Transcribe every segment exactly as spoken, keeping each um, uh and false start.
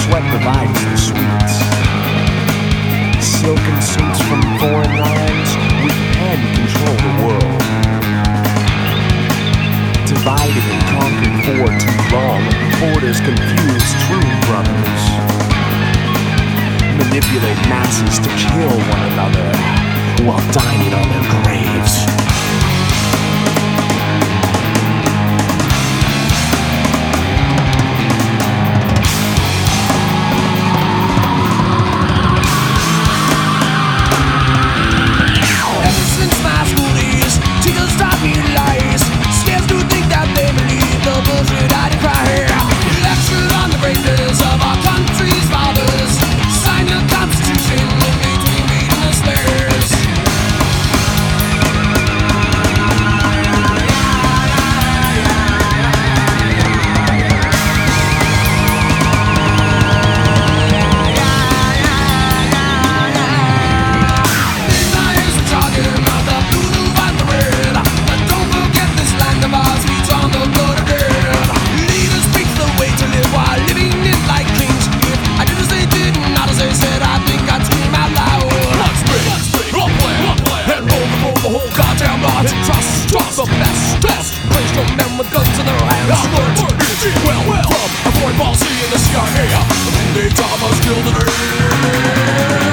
sweat provides the sweets. Silken suits from foreign lands, we can control the world. Divided and conquered for too long, borders confuse true brothers. Manipulate masses to kill one another while dining on their graves. Trust, trust the best, best. Place your men with guns in their hands. Word, word, well, well. From a foreign policy in the C I A, they taught us still today.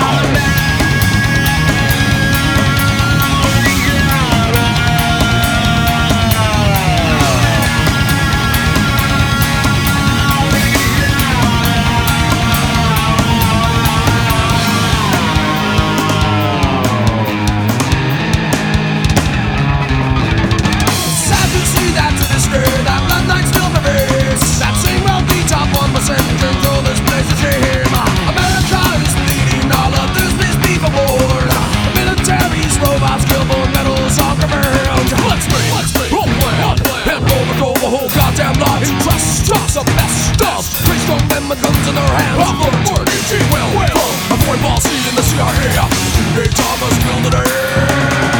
Trust, trust the best stuff. Place strong men with guns in their hands. Word, word, well, well. A foreign policy in the C I A, they taught us still today.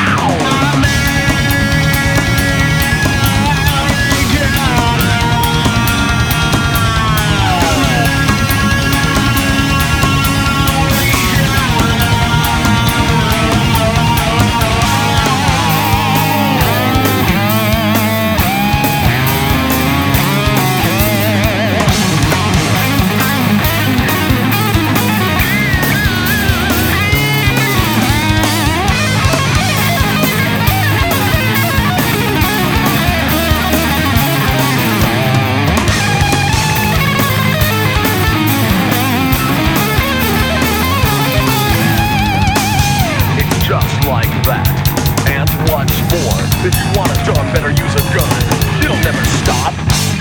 Like that, and what's more, if you want a dog, better use a gun. It'll never stop.